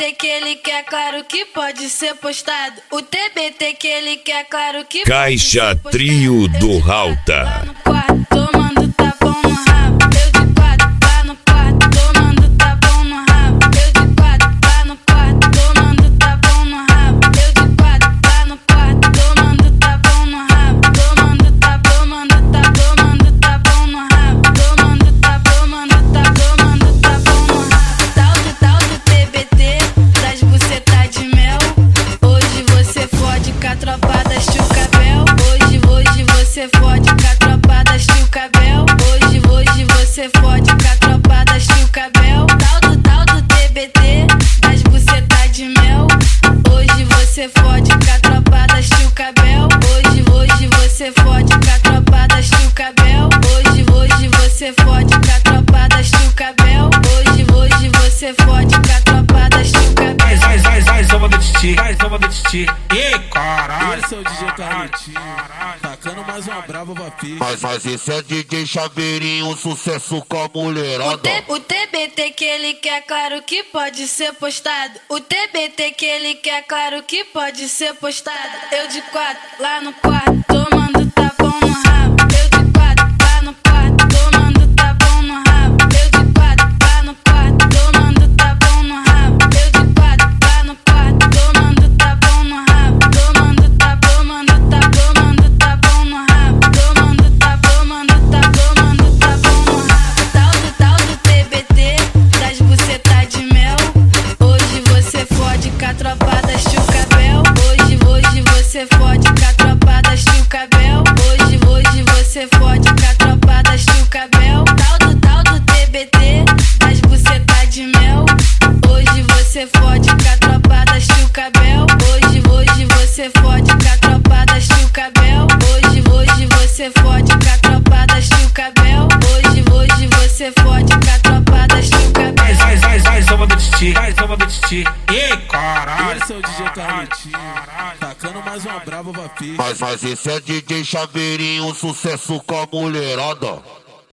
TBT que ele quer, claro que pode ser postado. O TBT que ele quer, claro que Caixa pode ser Trio postado. do Rauta. Lá no quarto, tomando tapão no rabo. Eu de quatro, lá no quarto, tomando tapão no rabo. Eu de quatro, lá no quarto, tomando tapão no rabo. Eu de quatro, lá no quarto, tomando tapão no rabo. Tomando tapão, tomando tapão, tomando tapão no rabo. Tomando tapão, tomando tapão, tomando tapão no rabo. Tal do TBT, das bucetas de mel. Hoje você fode com a tropa da Chucabel. Hoje você fode com a tropa da Chucabel. Hoje você fode com a tropa da Chucabel. Tal do TBT, das bucetas de mel. Hoje você fode com a tropa da Chucabel. Hoje você fode com a tropa da Chucabel. Hoje você fode com a tropa da Chucabel. Hoje você fode com a tropa da Chucabel. Vai, soma do titi, vai, soma do titi. Ih, caralho. Esse é o DJ Carlitinho, tacando mais uma brava pra pista. Mas esse é DJ Chaveirinho, sucesso com a mulherada. O TBT que ele quer, claro que pode ser postado. O TBT que ele quer, claro que pode ser postado. Eu de quatro, lá no quarto, tomando tapão no rabo. Eu de quatro, lá no quarto, tomando tapão no rabo. Eu de quatro, lá no quarto, tomando tapão no rabo. Eu de quatro, lá no quarto, tomando tapão no rabo. Tomando tapão, tomando tapão, tomando tapão no rabo. Tomando tapão, tomando tapão, tomando tapão no rabo. Tal do TBT, das bucetas de mel. Hoje você fode com a tropa da Chucabel. Hoje você fode com a tropa da Chucabel. Hoje você fode com a tropa da Chucabel. Tal do TBT, das bucetas de mel. Hoje você fode com a tropa da Chucabel. Hoje você fode com a tropa da Chucabel. Hoje você fode com a tropa da Chucabel. Hoje você fode com a tropa da Chucabel. Vai, soma do titi, vai, soma do titi. Ih, caralho. Esse é o DJ Carlitinho, tacando mais uma brava pra pista. Mas esse é DJ Chaveirinho, sucesso com a mulherada.